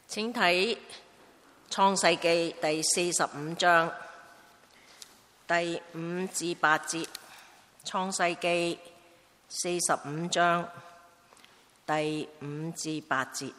請睇創世記第45章第5至8節。創世記45章第5至8節。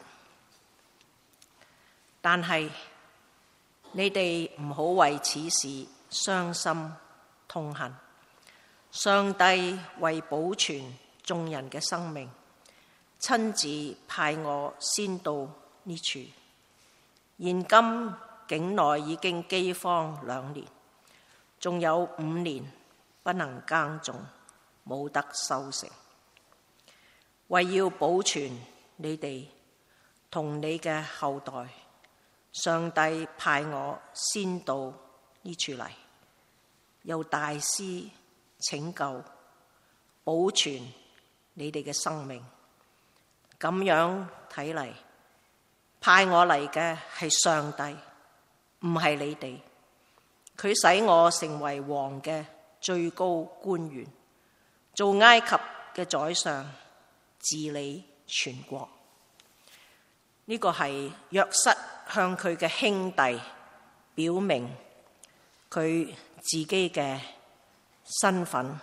但係你哋唔好為此事傷心痛恨。上帝為保存眾人嘅生命，親自派我先到呢處。現今境內已經饑荒2年，仲有5年不能耕種，冇得收成。為要保存你哋同你嘅後代，上帝派我先到呢處嚟，又大施拯救，保存你哋嘅生命。咁樣睇嚟，派我嚟嘅係上帝，唔係你哋。佢使我成為王嘅最高官員，做埃及嘅宰相，治理全國。呢個係約瑟向佢嘅兄弟表明佢自己嘅身份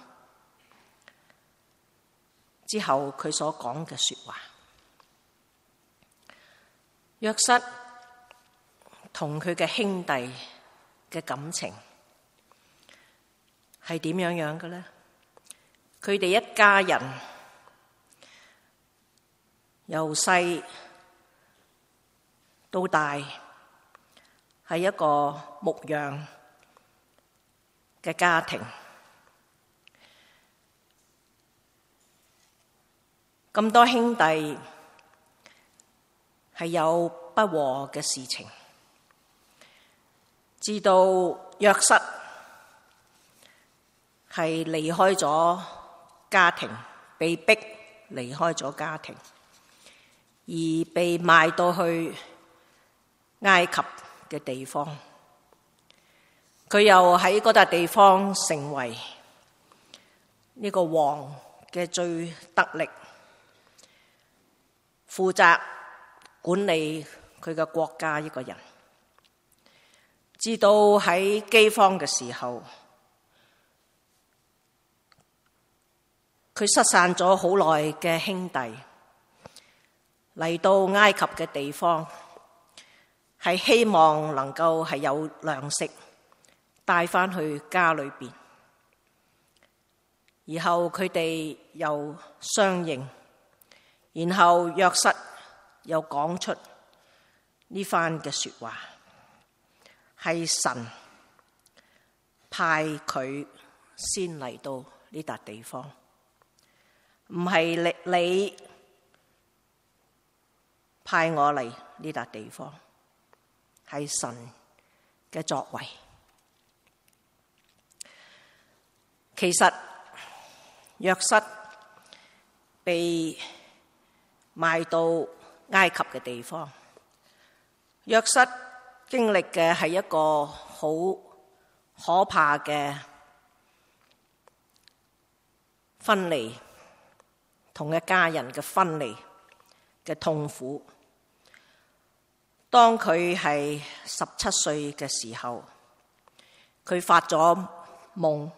之後，佢所講嘅說話。約瑟同佢嘅兄弟嘅感情係點樣嘅呢？佢哋一家人由細到大係一個牧羊嘅家庭。咁多兄弟係有不和嘅事情，直到約瑟係離開咗家庭，被逼離開咗家庭，而被賣到去埃及嘅地方。佢又喺嗰笪地方成為呢個王嘅最得力，負責管理佢嘅國家一個人。直到喺饑荒嘅時候，佢失散咗好耐嘅兄弟嚟到埃及嘅地方，係希望能夠係有糧食帶返去家裏邊。然後佢哋又相認，然後約瑟又講出呢番嘅說話，係神派佢先嚟到呢笪地方，唔係你派我嚟呢笪地方，係神嘅作為。其實約瑟被賣到埃及嘅地方，約瑟經歷嘅係一個好可怕嘅分離，同一家人嘅分離嘅痛苦。當佢係17歲嘅時候，佢發咗夢，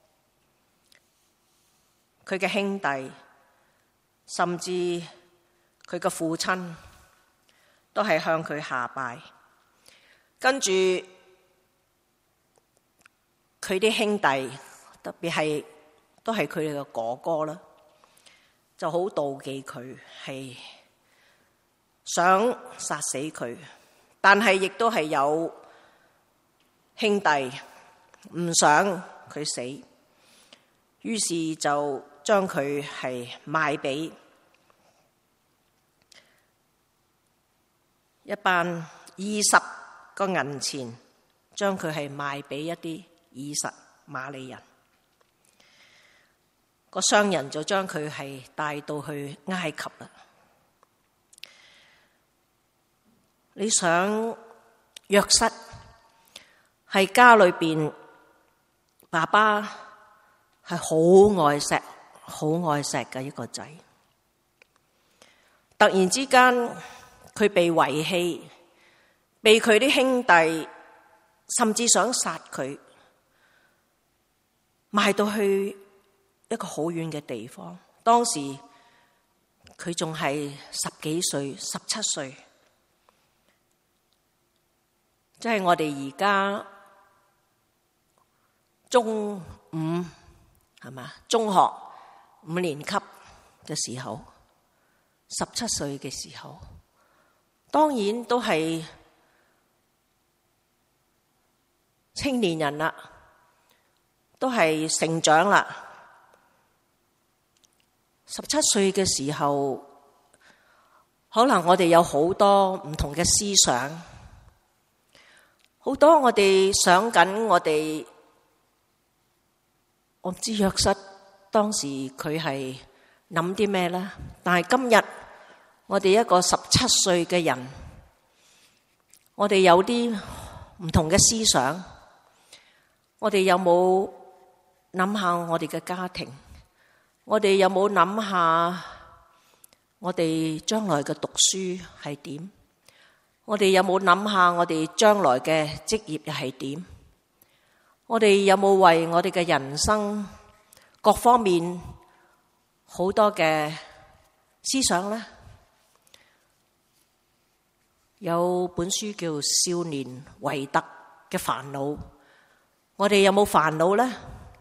佢嘅兄弟甚至佢嘅父親都係向佢下拜，跟住佢啲兄弟，特別係都係佢哋嘅哥哥啦，就好妒忌佢，係想殺死佢。但係亦都係有兄弟唔想佢死，於是就將佢係賣俾一班20個銀錢，將佢係賣俾一啲以實瑪利人。個商人就將佢係帶到去埃及啦。你想約瑟係家裏邊爸爸係好愛錫嘅一個仔，突然之間佢被遺棄， 被佢啲兄弟甚至想殺佢，賣到去一個好遠嘅地方。當時佢仲係10幾歲、17歲，即係我哋而家中五係嘛？中學5年級嘅時候，17歲嘅時候，當然都係青年人啦，都係成長啦。17歲嘅時候，可能我哋有好多唔同嘅思想，好多我哋想緊我唔知約瑟當時佢係諗啲咩呢？但係今日我哋一個17歲嘅人，我哋有啲唔同嘅思想，我哋有冇諗下我哋嘅家庭？我哋有冇諗下我哋將來嘅讀書係點？我哋有冇諗下我哋將來嘅職業又係點？我哋有冇為我哋嘅人生各方面好多嘅思想呢？有本書叫《少年維特嘅煩惱》，我哋有冇煩惱呢？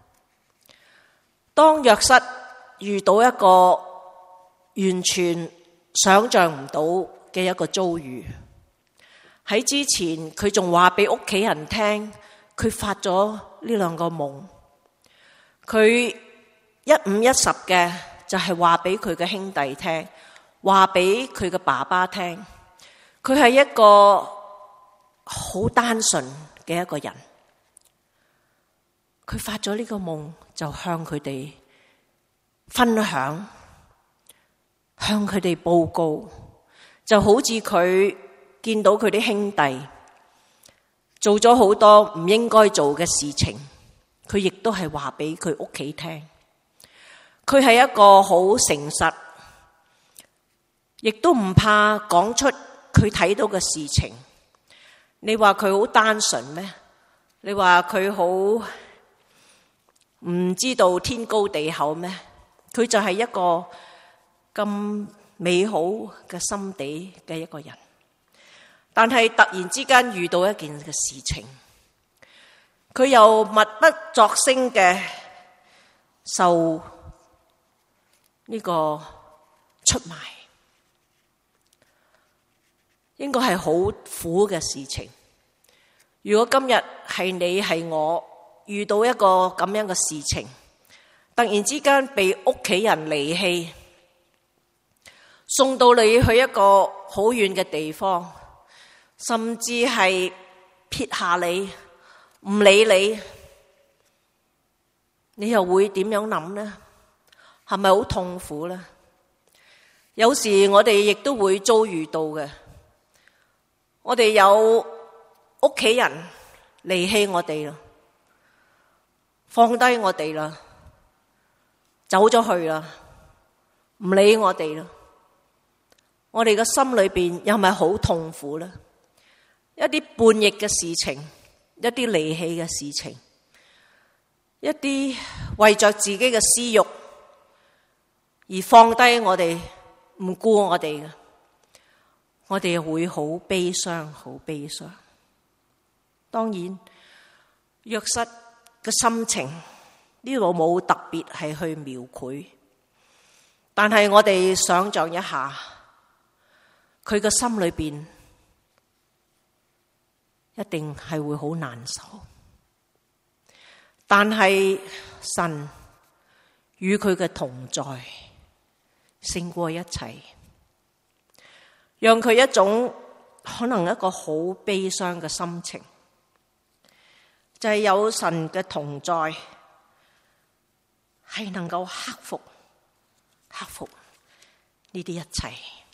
當約瑟遇到一個完全想象唔到嘅一個遭遇，喺之前佢仲話俾屋企人聽，佢發咗呢兩個夢，佢一五一十嘅就係話俾佢嘅兄弟聽，話俾佢嘅爸爸聽，佢係一個好單純嘅一個人。佢發咗呢個夢，就向佢哋分享，向佢哋報告，就好似佢見到佢啲兄弟做咗好多唔應該做嘅事情，佢亦都係話俾佢屋企聽。佢係一個好誠實，亦都唔怕講出佢睇到嘅事情。你話佢好單純咩？你話佢好唔知道天高地厚咩？佢就係一個咁美好嘅心地嘅一個人。但係突然之間遇到一件嘅事情，佢又默不作聲嘅受呢個出賣，應該係好苦嘅事情。如果今日係你係我遇到一個咁樣嘅事情，突然之間被屋企人離棄，送到你去一個好遠嘅地方，甚至係撇下你，唔理你，你又會點樣諗呢？係咪好痛苦呢？有時我哋亦都會遭遇到嘅，我哋有屋企人離棄我哋啦，放低我哋啦，走咗去啦，唔理我哋啦。我哋嘅心裏邊又係咪好痛苦呢？一啲叛逆嘅事情，一啲離棄嘅事情，一啲為着自己嘅私欲而放低我哋，唔顧我哋嘅，我哋會好悲傷，好悲傷。當然，約瑟嘅心情呢度冇特別係去描繪，但係我哋想象一下，佢嘅心裏邊一定係會好難受。但係神與佢嘅同在勝過一切，讓佢一種可能一個好悲傷嘅心情，就係有神嘅同在，係能夠克服呢啲一切。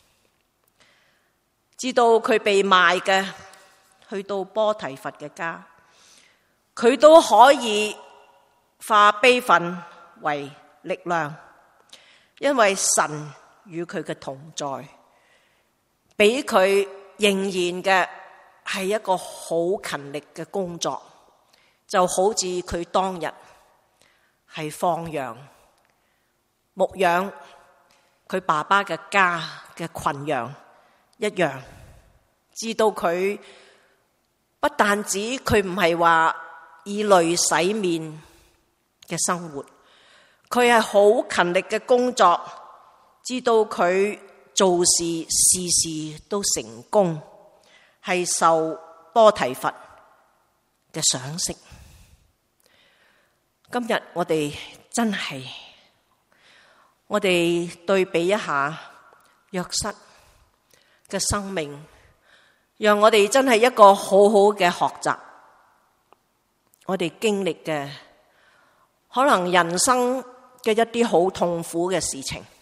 直到佢被賣嘅，去到波提乏嘅家，佢都可以化悲憤為力量，因為神與佢嘅同在，俾佢仍然嘅係一個好勤力嘅工作，就好似佢當日係放羊牧養佢爸爸嘅家嘅群羊一樣。知道佢不但止佢唔係話以淚洗面嘅生活，佢係好勤力嘅工作，知道佢做事事事都成功，係受波提乏嘅賞識。今日我哋真係，我哋對比一下約瑟嘅生命，讓我哋真係一個好好嘅學習。我哋經歷嘅可能人生嘅一啲好痛苦嘅事情，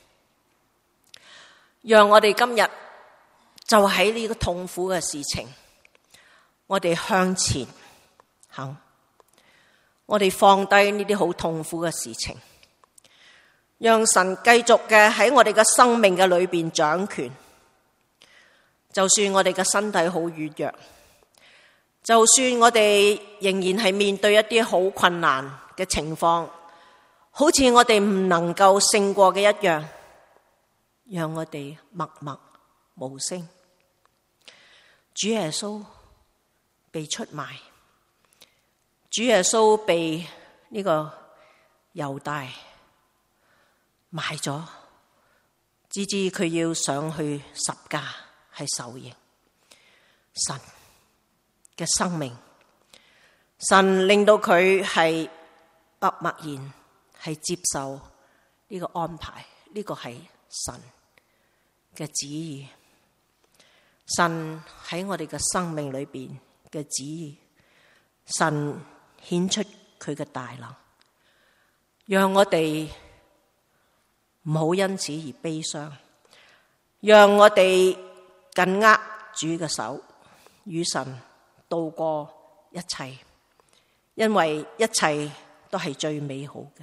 讓我哋今日就喺呢個痛苦嘅事情，我哋向前行，我哋放低呢啲好痛苦嘅事情，讓神繼續嘅喺我哋嘅生命嘅裏邊掌權。就算我哋嘅身體好軟弱，就算我哋仍然係面對一啲好困難嘅情況，好似我哋唔能夠勝過嘅一樣，讓我哋默默無聲。主耶穌被出賣，主耶穌被呢個猶大賣咗，直至佢要上去十架係受刑。神嘅生命，神令到佢係默然係接受呢個安排，呢個係神嘅旨意。神喺我哋嘅生命裏邊嘅旨意，神顯出佢嘅大能，讓我哋唔好因此而悲傷，讓我哋緊握主嘅手，與神度過一切，因為一切都係最美好嘅。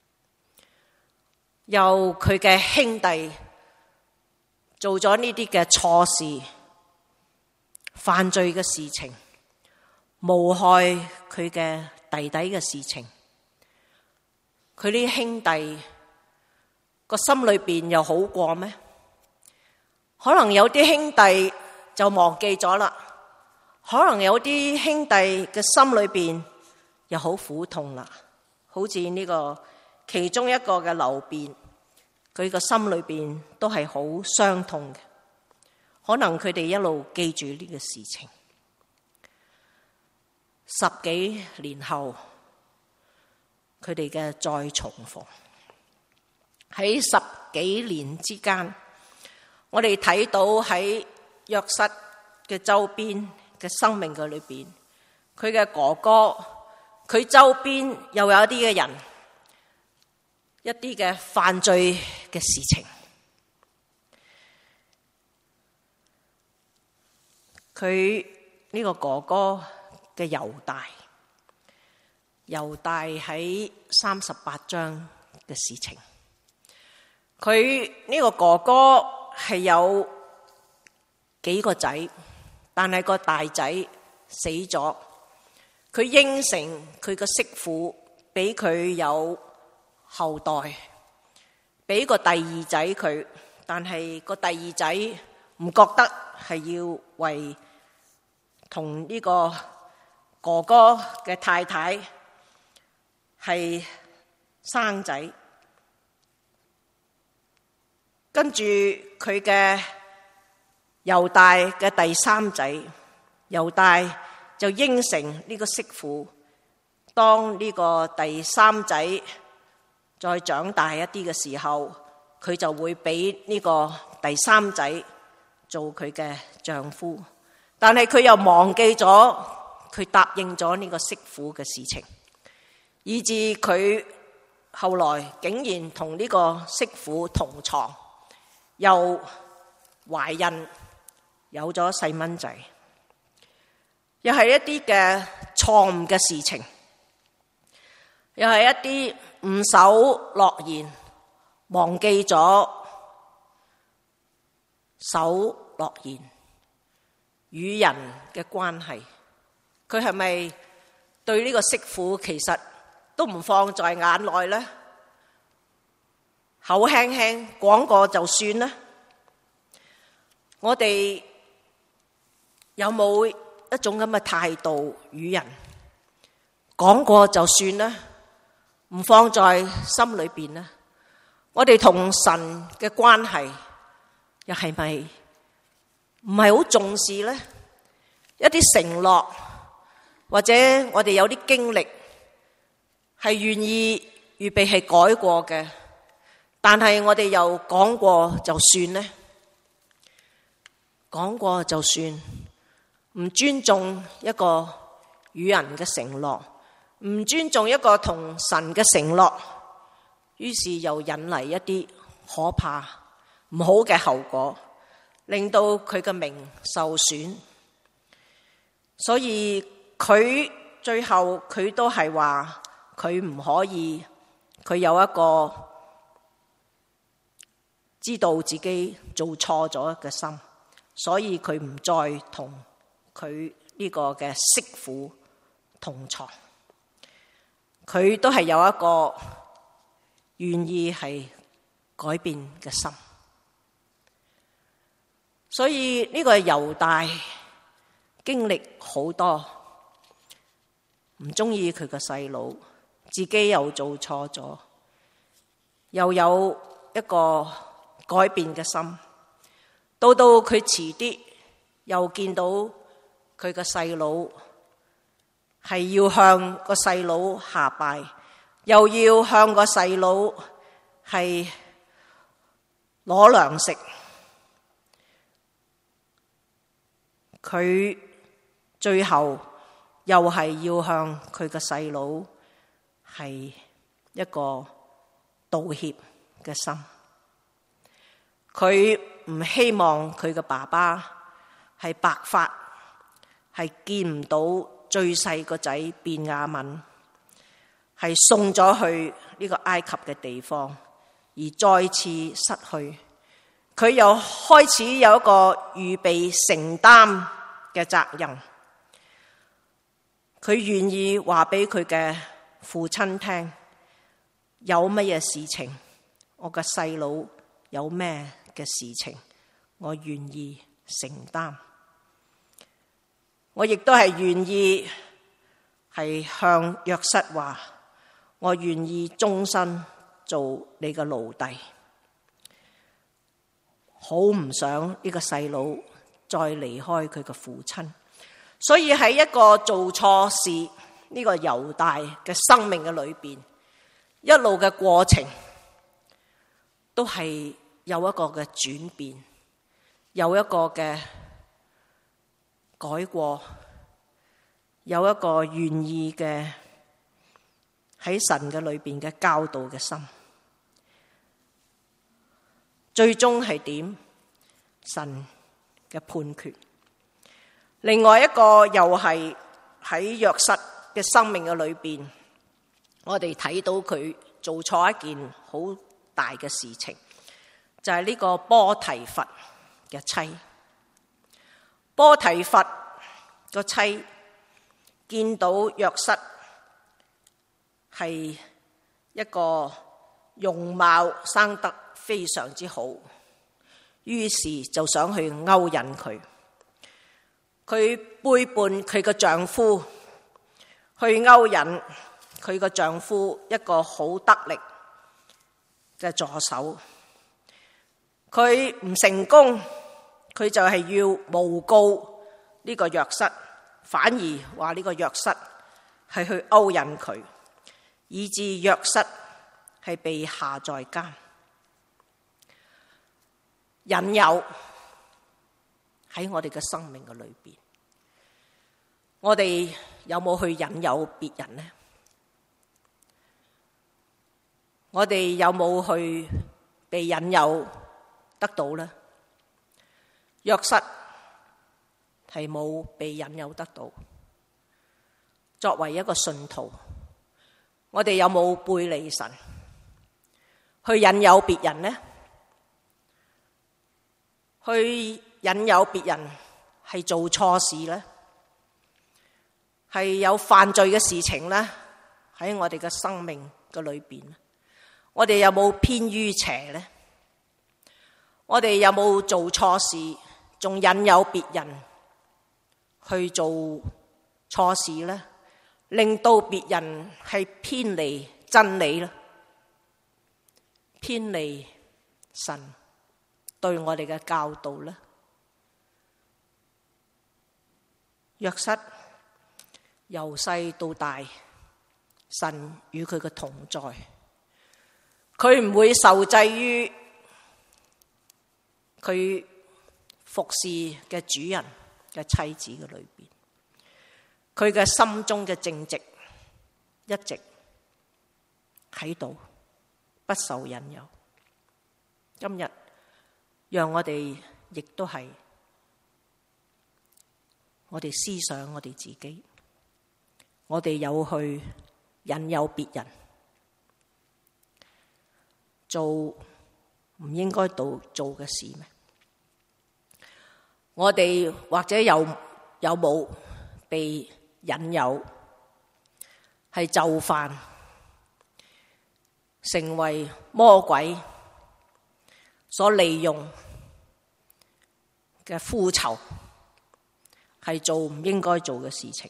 由佢嘅兄弟做咗呢啲嘅錯事、犯罪嘅事情，誣害佢嘅弟弟嘅事情，佢啲兄弟個心裏邊又好過咩？可能有啲兄弟就忘記咗啦，可能有啲兄弟嘅心裏邊又好苦痛啦。好似呢個其中一個嘅流便，佢個心裏邊都係好傷痛嘅。可能佢哋一路記住呢個事情，10幾年後佢哋嘅再重逢，喺10幾年之間，我哋睇到喺約瑟嘅周邊嘅生命嘅裏邊，佢嘅哥哥，佢周邊又有一啲嘅人，一啲嘅犯罪嘅事情。佢呢個哥哥嘅猶大喺38章嘅事情，佢呢個哥哥係有幾個仔，但係個大仔死咗，佢應承佢個媳婦俾佢有後代，俾個第二仔佢，但係個第二仔唔覺得係要為同呢個哥哥嘅太太係生仔，跟住佢嘅猶大嘅第三仔，猶大就應承呢個媳婦，當呢個第三仔再長大一啲嘅時候，佢就會俾呢個第三仔做佢嘅丈夫。但係佢又忘記咗佢答應咗呢個媳婦嘅事情，以致佢後來竟然同呢個媳婦同床，又懷孕，有咗細蚊仔，又係一啲嘅錯誤嘅事情，又係一啲唔守諾言，忘記咗守諾言， 與人嘅關係，佢係咪對呢個媳婦其實都唔放在眼內呢？口輕輕講過就算呢？我哋有冇一種咁嘅態度與人講過就算呢？唔放在心裏邊呢？我哋同神嘅關係又係咪唔係好重視呢？一啲承諾或者我哋有啲經歷係願意預備係改過嘅，但係我哋又講過就算呢？講過就算，唔尊重一個與人嘅承諾，唔尊重一個同神嘅承諾，於是又引嚟一啲可怕唔好嘅後果，令到佢嘅名受損。所以佢最後佢都係話佢唔可以，佢有一個知道自己做錯咗嘅心，所以佢唔再同佢呢個嘅媳婦同床。佢都係有一個願意係改變嘅心。所以呢個猶大經歷好多，唔中意佢個細佬，自己又做錯咗，又有一個改變嘅心。到佢遲啲又見到佢個細佬係要向個細佬下拜，又要向個細佬係攞糧食，佢最後又係要向佢個細佬係一個道歉嘅心。佢唔希望佢嘅爸爸係白髮，係見唔到最細個仔便雅憫係送咗去呢個埃及嘅地方，而再次失去。佢又開始有一個預備承擔嘅責任。佢願意話俾佢嘅父親聽，有乜嘢事情，我嘅細佬有咩嘅事情，我願意承擔。我亦都係願意係向約瑟話，我願意終身做你嘅奴隸。好唔想呢個細佬再離開佢嘅父親。所以喺一個做錯事呢個猶大嘅生命嘅裏邊，一路嘅過程都係有一個嘅轉變，有一個嘅改過，有一個願意嘅喺神嘅裏邊嘅教導嘅心。最終係點？神嘅判決。另外一個又係喺約瑟嘅生命嘅裏邊，我哋睇到佢做錯一件好大嘅事情，就係呢個波提乏嘅妻。波提乏個妻見到約瑟係一個容貌生得非常之好，於是就想去勾引佢。佢背叛佢個丈夫，去勾引佢個丈夫一個好得力嘅助手。佢唔成功，佢就係要誣告呢個約瑟，反而話呢個約瑟係去勾引佢，以致約瑟係被下在監。引誘喺我哋嘅生命嘅裏邊，我哋有冇去引誘別人呢？我哋有冇去被引誘得到呢？約瑟係冇被引誘得到。作為一個信徒，我哋有冇背離神去引誘別人呢？去引誘別人係做錯事呢？係有犯罪嘅事情呢？喺我哋嘅生命嘅裏邊，我哋有冇偏於邪呢？我哋有冇做錯事，仲引誘別人去做錯事呢？令到別人係偏離真理呢？偏離神對我哋嘅教導呢？約瑟由細到大，神與佢嘅同在，佢唔會受制於佢服侍嘅主人嘅妻子嘅裏邊，佢嘅心中嘅正直一直喺度，不受引誘。今日讓我哋亦都係，我哋思想我哋自己，我哋有去引誘別人做唔應該做嘅事咩？我哋或者有冇被引誘係就範，成為魔鬼所利用嘅呼酬，係做唔應該做嘅事情。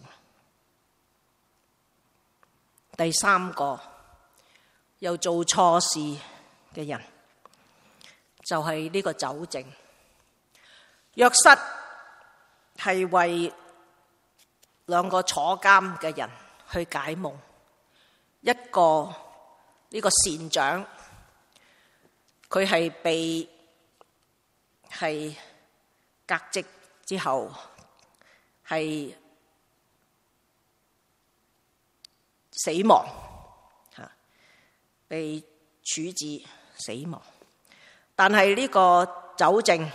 第三個又做錯事嘅人，就係呢個酒政。約瑟係為兩個坐監嘅人去解夢，一個呢個善長，佢係被革職之後係死亡，被處置死亡。但係呢個酒政，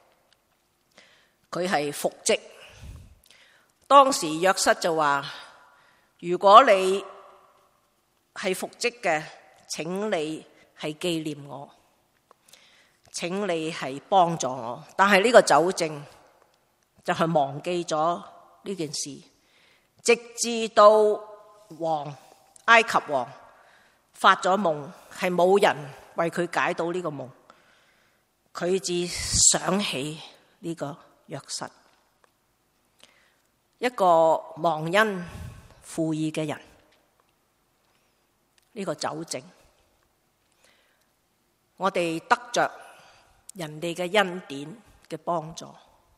佢係復職。當時約瑟就話：如果你係復職嘅，請你係紀念我，請你係幫助我。但係呢個酒政就係忘記咗呢件事，直至到埃及王發咗夢，係冇人為佢解到呢個夢，佢至想起呢個約瑟。一個忘恩負義嘅人，呢個酒政，我哋得着人哋嘅恩典嘅幫助，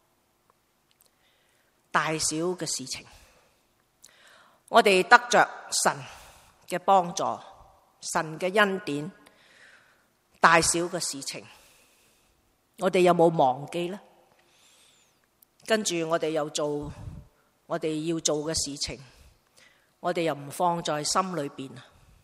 大小嘅事情，我哋得着神嘅幫助，神嘅恩典，大小嘅事情，我哋有冇忘記呢？跟住我哋又做我哋要做嘅事情，我哋又唔放在心裏邊，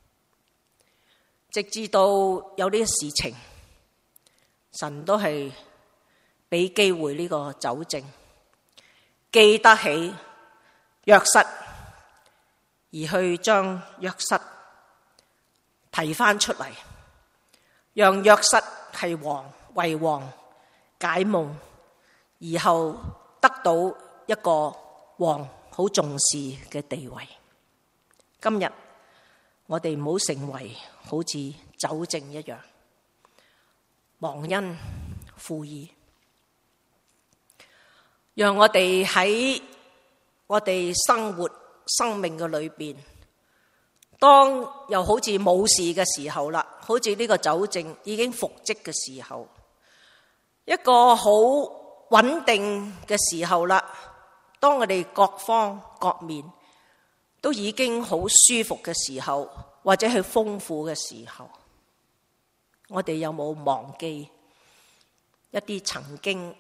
直至到有呢啲事情，神都係俾機會呢個酒政記得起約瑟，而去將約瑟提翻出嚟，讓約瑟係為王解夢，而後得到一個王好重視嘅地位。今日我哋唔好成為好似酒政一樣忘恩負義，讓我哋喺我哋生命嘅裏邊，當又好似冇事嘅時候啦，好似呢個酒政已經復職嘅時候，一個好穩定嘅時候啦，當我哋各方各面都已經好舒服嘅時候，或者係豐富嘅時候，我哋有冇忘記一啲曾經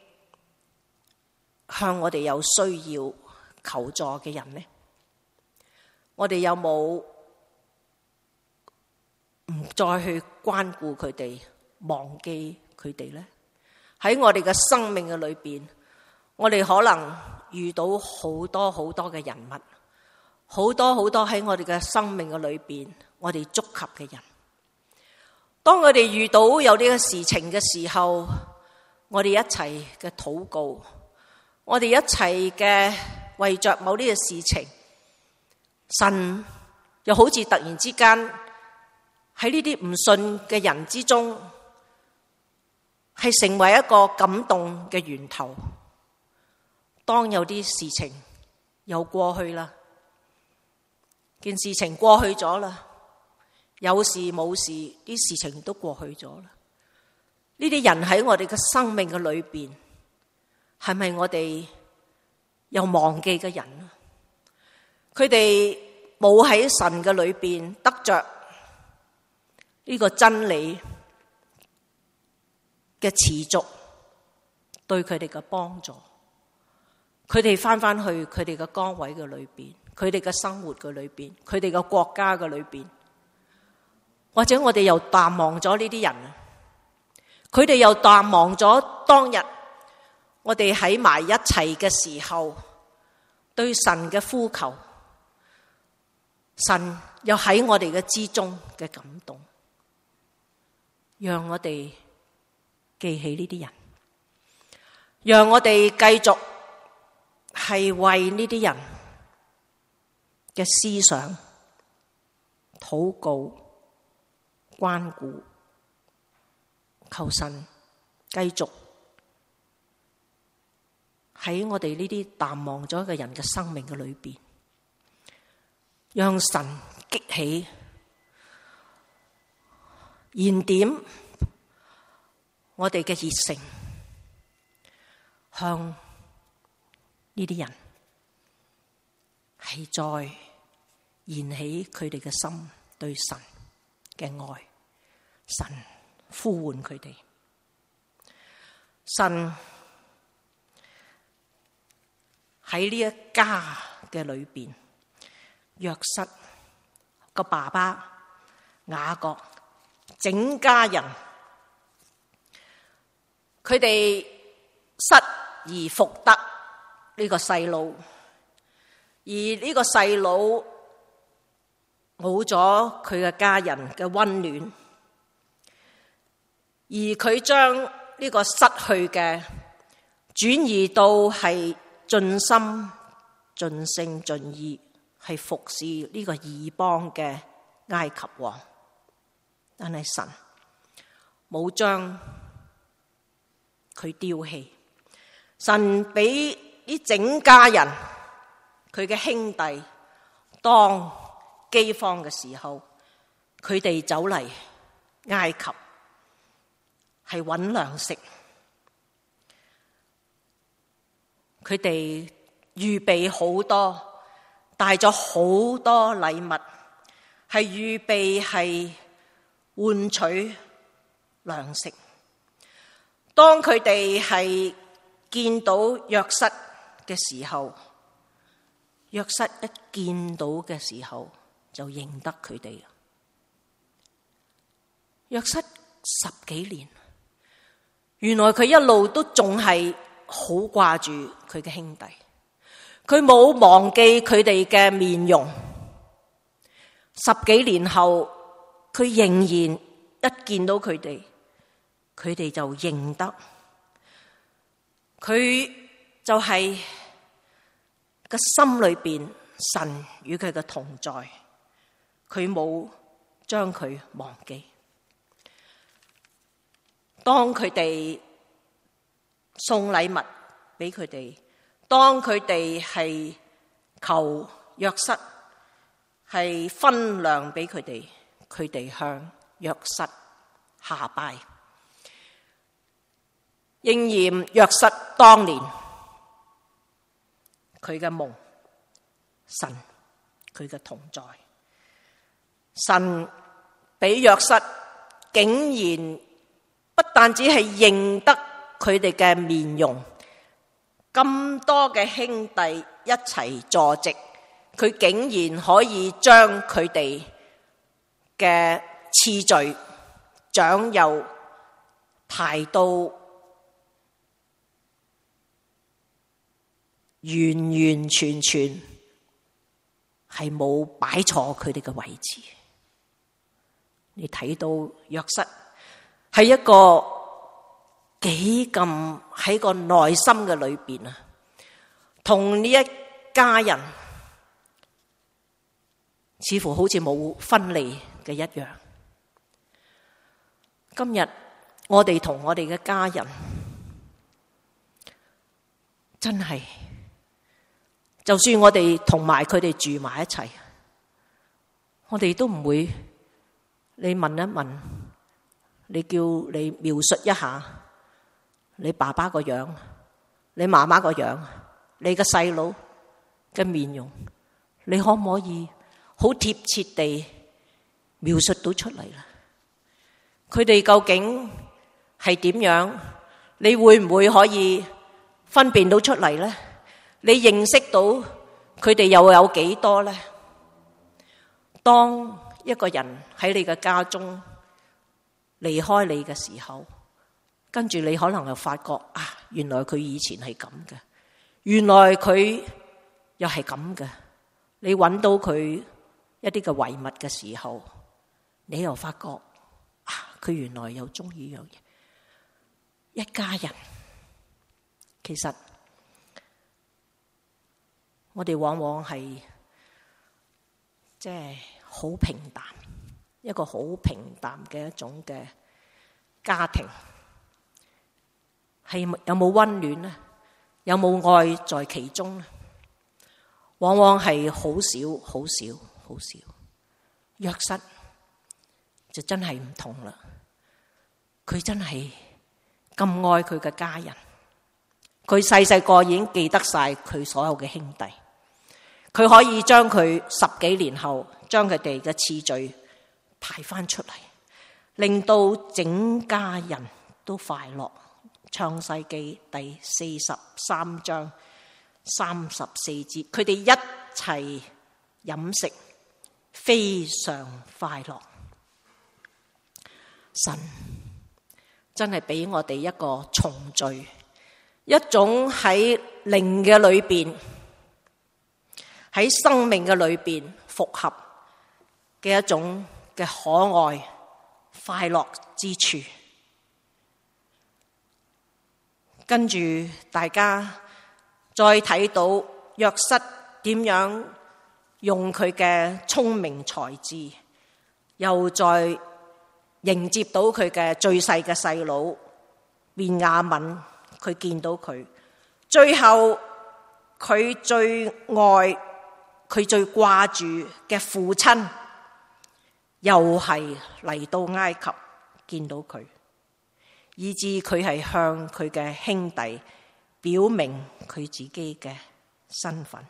向我哋有需要求助嘅人呢？我哋有冇唔再去關顧佢哋，忘記佢哋呢？喺我哋嘅生命嘅裏邊，我哋可能遇到好多好多嘅人物，好多好多喺我哋嘅生命嘅裏邊，我哋觸及嘅人。當我哋遇到有呢個事情嘅時候，我哋一齊嘅禱告， 我哋一齊嘅為着某啲嘅事情，神又好似突然之間喺呢啲唔信嘅人之中，係成為一個感動嘅源頭。當有啲事情又過去啦，件事情過去咗啦，有事冇事，啲事情都過去咗啦。呢啲人喺我哋嘅生命嘅裏邊，係咪我哋又忘記嘅人啊？佢哋冇喺神嘅裏邊得着呢個真理嘅持續對佢哋嘅幫助，佢哋翻返去佢哋嘅崗位嘅裏邊，佢哋嘅生活嘅裏邊，佢哋嘅國家嘅裏邊，或者我哋又淡忘咗呢啲人啊，佢哋又淡忘咗當日我哋喺埋一齊嘅時候對神嘅呼求，神又喺我哋嘅之中嘅感動，讓我哋記起呢啲人，讓我哋繼續係為呢啲人嘅思想、禱告、關顧，求神繼續喺我哋呢啲淡忘咗嘅人嘅生命嘅裏邊，讓神激起燃點我哋嘅熱誠，向呢啲人係再燃起佢哋嘅心對神嘅愛，神呼喚佢哋，神喺呢一家嘅裏邊，約瑟個爸爸雅各整家人，佢哋失而復得呢個細佬，而呢個細佬冇咗佢嘅家人嘅溫暖，而佢將呢個失去嘅轉移到係盡心盡性盡意係服侍呢個異邦嘅埃及王，但係神冇將佢丟棄，神俾呢整家人佢嘅兄弟當饑荒嘅時候，佢哋走嚟埃及係搵糧食，佢哋預備好多，帶咗好多禮物，係預備係換取糧食。當佢哋係見到約瑟嘅時候，約瑟一見到嘅時候就認得佢哋。約瑟10幾年，原來佢一路都仲係好掛住佢嘅兄弟，佢冇忘記佢哋嘅面容。10幾年後，佢仍然一見到佢哋，佢哋就認得，佢就係個心裏邊神與佢嘅同在，佢冇將佢忘記。當佢哋送禮物俾佢哋，當佢哋係求約瑟係分糧俾佢哋，佢哋向約瑟下拜，應驗約瑟當年佢嘅夢，神佢嘅同在，神俾約瑟竟然不但只係認得佢哋嘅面容，咁多嘅兄弟一齊坐席，佢竟然可以將佢哋嘅次序長幼排到完完全全係冇擺錯佢哋嘅位置。你睇到約瑟係一個幾咁喺個內心嘅裏邊啊， 同呢一家人似乎好似冇分離嘅一樣。今日我哋同我哋嘅家人真係，就算我哋同埋佢哋住埋一齊，我哋都唔會，你問一問，你叫你描述一下你爸爸個樣，你媽媽個樣，你嘅細佬嘅面容，你可唔可以好貼切地描述到出嚟咧？佢哋究竟係點樣？你會唔會可以分辨到出嚟咧？你認識到佢哋又有幾多咧？當一個人喺你嘅家中離開你嘅時候，跟住你可能又發覺啊，原來佢以前係咁嘅，原來佢又係咁嘅。你揾到佢一啲嘅遺物嘅時候，你又發覺啊，佢原來又中意樣嘢。一家人，其實我哋往往係即係好平淡，一個好平淡嘅一種嘅家庭，係有冇溫暖呢？有冇愛在其中呢？往往係好少好少好少。約瑟就真係唔同啦，佢真係咁愛佢嘅家人，佢細細個已經記得晒佢所有嘅兄弟，佢可以將佢10幾年後將佢哋嘅次序排翻出嚟，令到整家人都快樂。創世記第43章34節，佢哋一齊飲食，非常快樂。神真係俾我哋一個重聚，一種喺靈嘅裏邊，喺生命嘅裏邊復合嘅一種嘅可愛快樂之處。跟住大家再睇到約瑟點樣用佢嘅聰明才智，又再迎接到佢嘅最細嘅細佬便雅憫，佢見到佢，最後佢最愛、佢最掛住嘅父親，又係嚟到埃及見到佢，以致佢係向佢嘅兄弟表明佢自己嘅身份。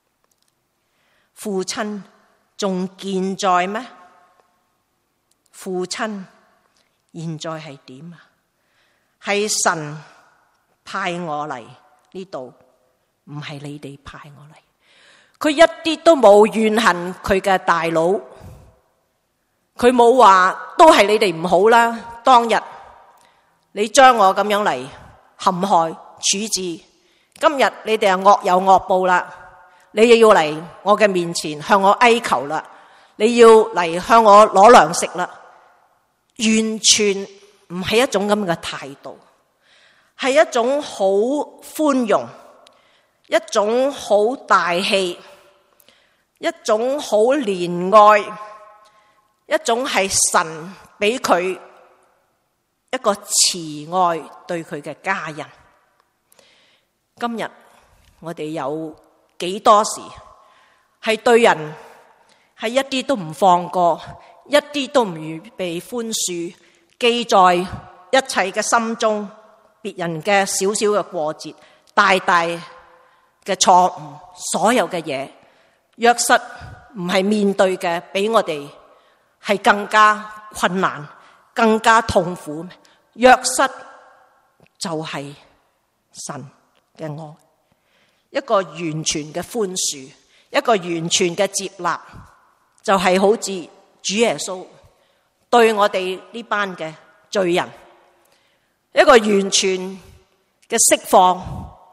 父親仲健在咩？父親現在係點啊？係神派我嚟呢度，唔係你哋派我嚟。佢一啲都冇怨恨佢嘅大佬，佢冇話都係你哋唔好啦。當日你將我咁樣嚟陷害處置，今日你哋係惡有惡報啦，你又要嚟我嘅面前向我哀求啦，你要嚟向我攞糧食啦，完全唔係一種咁嘅態度，係一種好寬容，一種好大氣，一種好憐愛，一種係神俾佢一個慈愛對佢嘅家人。今日我哋有幾多時係對人係一啲都唔放過，一啲都唔預備寬恕，記在一切嘅心中，別人嘅小小嘅過節，大大嘅錯誤，所有嘅嘢，約瑟唔係面對嘅比我哋係更加困難，更加痛苦。約瑟就係神嘅愛，一個完全嘅寬恕，一個完全嘅接納，就係好似主耶穌對我哋呢班嘅罪人一個完全嘅釋放。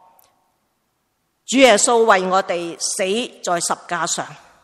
主耶穌為我哋死在十架上，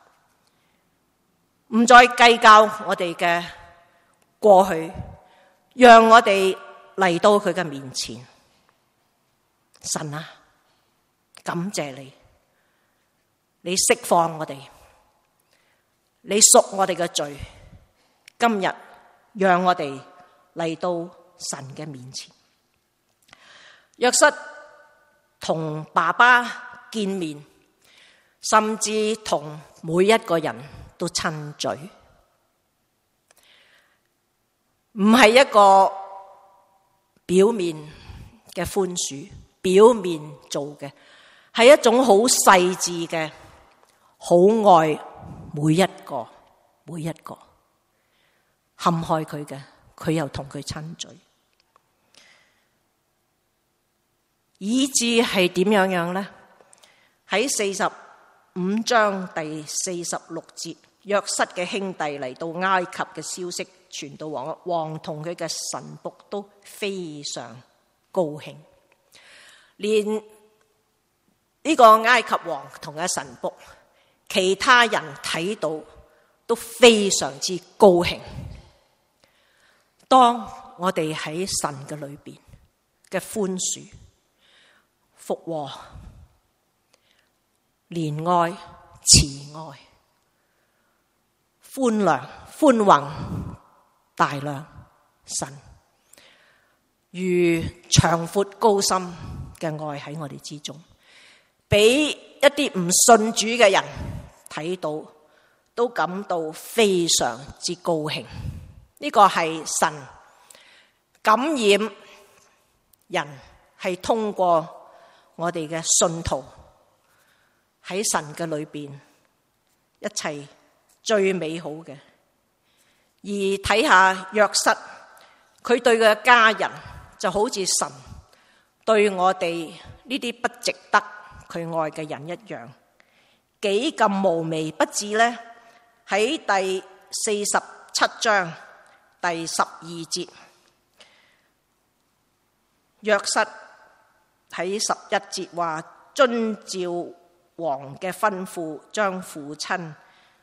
唔再計較我哋嘅過去，讓我哋嚟到佢嘅面前。神啊， 感謝你，你釋放我哋，你贖我哋嘅罪。今日讓我哋嚟到神嘅面前。約瑟同爸爸見面，甚至同每一個人都親嘴，唔係一個表面嘅寬恕，表面做嘅係一種好細緻嘅，好愛每一個陷害佢嘅，佢又同佢親嘴，以致係點樣呢？喺45章第46節，約瑟嘅兄弟嚟到埃及嘅消息傳到王同佢嘅臣僕都非常高興，連呢個埃及王同嘅臣僕，其他人睇到都非常之高興。當我哋喺神嘅裏邊嘅寬恕、復和、憐愛、慈愛、寬宏、大量，神如長闊高深嘅愛喺我哋之中，俾一啲唔信主嘅人睇到，都感到非常之高興。呢個係神感染人，係通過我哋嘅信徒喺神嘅裏邊一切最美好嘅。而睇下約瑟，佢對佢嘅家人就好似神對我哋呢啲不值得佢愛嘅人一樣，幾咁無微不至呢？喺第47章第12節，約瑟喺11節話，遵照王嘅吩咐，將父親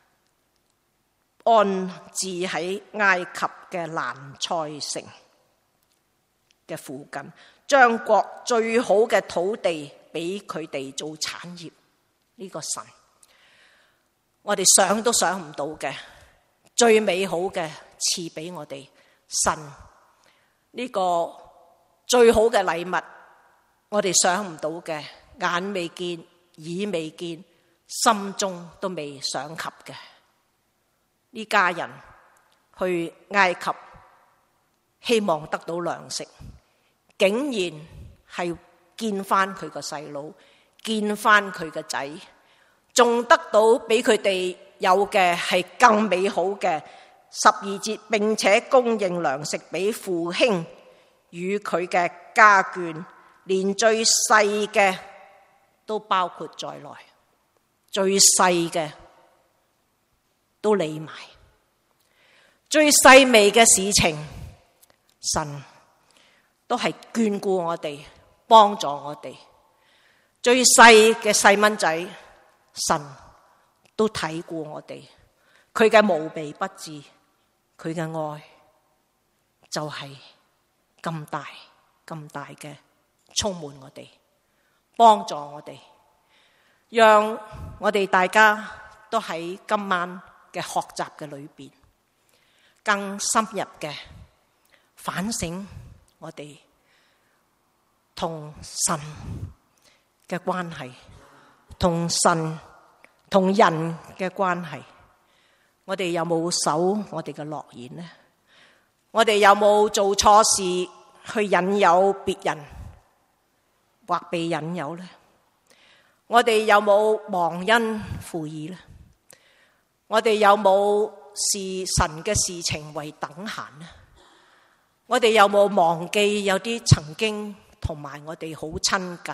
安置喺埃及嘅蘭塞城嘅附近，將國最好嘅土地俾佢哋做產業。呢個神，我哋想都想唔到嘅最美好嘅賜俾我哋。神呢個最好嘅禮物，我哋想唔到嘅，眼未見，耳未見，心中都未想及嘅。呢家人去埃及希望得到糧食，竟然係見翻佢個細佬，見翻佢個仔，仲得到比佢哋有嘅係更美好嘅。12節，並且供應糧食俾父兄與佢嘅家眷，連最細嘅都包括在內，最細嘅都理埋，最細微嘅事情，神都係眷顧我哋，幫助我哋。最細嘅細蚊仔，神都睇顧我哋。佢嘅無微不至，佢嘅愛就係咁大咁大嘅，充滿我哋，幫助我哋，讓我哋大家都喺今晚嘅學習嘅裏邊，更深入嘅反省我哋同神嘅關係，同神同人嘅關係。我哋有冇守我哋嘅諾言呢？我哋有冇做錯事去引誘別人或被引誘呢？我哋有冇忘恩負義呢？我哋有冇視神嘅事情為等閒呢？我哋有冇忘記有啲曾經同埋我哋好親近，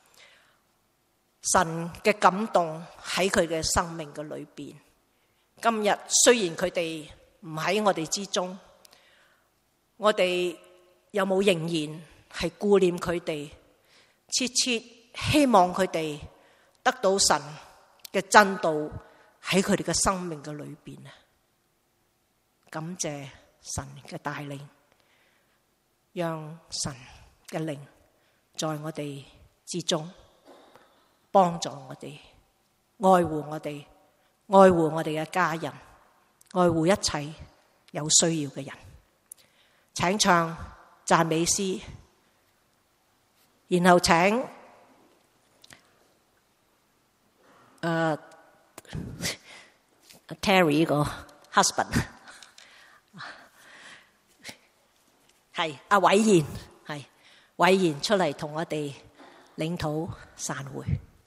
神嘅感動喺佢嘅生命嘅裏邊？今日雖然佢哋唔喺我哋之中，我哋有冇仍然係顧念佢哋，切切希望佢哋得到神嘅真道喺佢哋嘅生命嘅裏邊啊！感謝神嘅帶領，讓神嘅靈在我哋之中， 幫助我哋，愛護我哋，愛護我哋嘅家人，愛護一切有需要嘅人。請唱讚美詩，然後請Terry 個 husband 係阿偉賢，係偉賢出嚟同我哋領禱散會。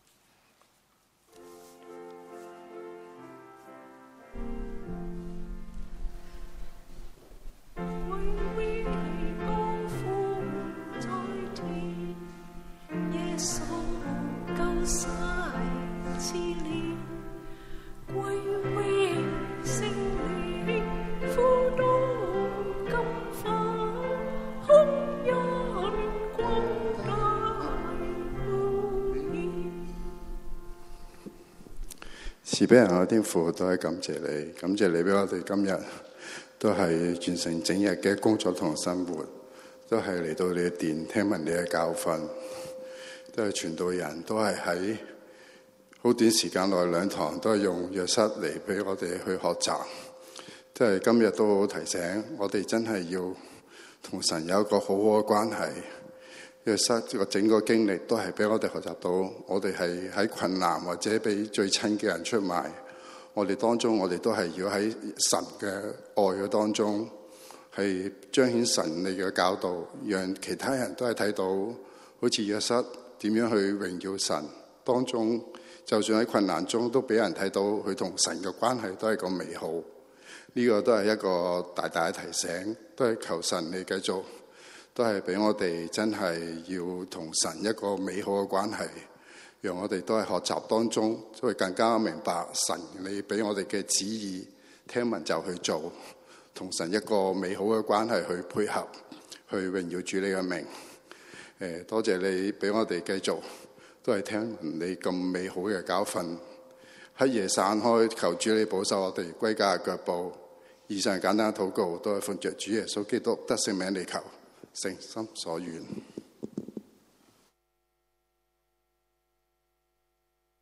慈悲人我天父，都係感謝你，感謝你俾我哋今日都係完成整日嘅工作同生活，都係嚟到你嘅殿聽聞你嘅教訓，都係傳道人，都係喺好短時間內2堂都係用約瑟嚟俾我哋去學習，即係今日都好提醒我哋真係要同神有一個好好嘅關係。約瑟個整個經歷都係俾我哋學習到，我哋係喺困難或者俾最親嘅人出賣，我哋當中我哋都係要喺神嘅愛嘅當中，係彰顯神你嘅教導，讓其他人都係睇到，好似約瑟點樣去榮耀神，當中就算喺困難中都俾人睇到佢同神嘅關係都係咁美好。呢個都係一個大大嘅提醒，都係求神你繼續。都係俾我哋真係要同神一個美好嘅關係，讓我哋都係學習當中，都會更加明白神你俾我哋嘅旨意，聽聞就去做，同神一個美好嘅關係去配合，去榮耀主你嘅名。多謝你俾我哋繼續都係聽聞你咁美好嘅教訓，黑夜散開，求主你保守我哋歸家嘅腳步。以上簡單嘅禱告都係奉着主耶穌基督得勝名嚟求，誠心所願。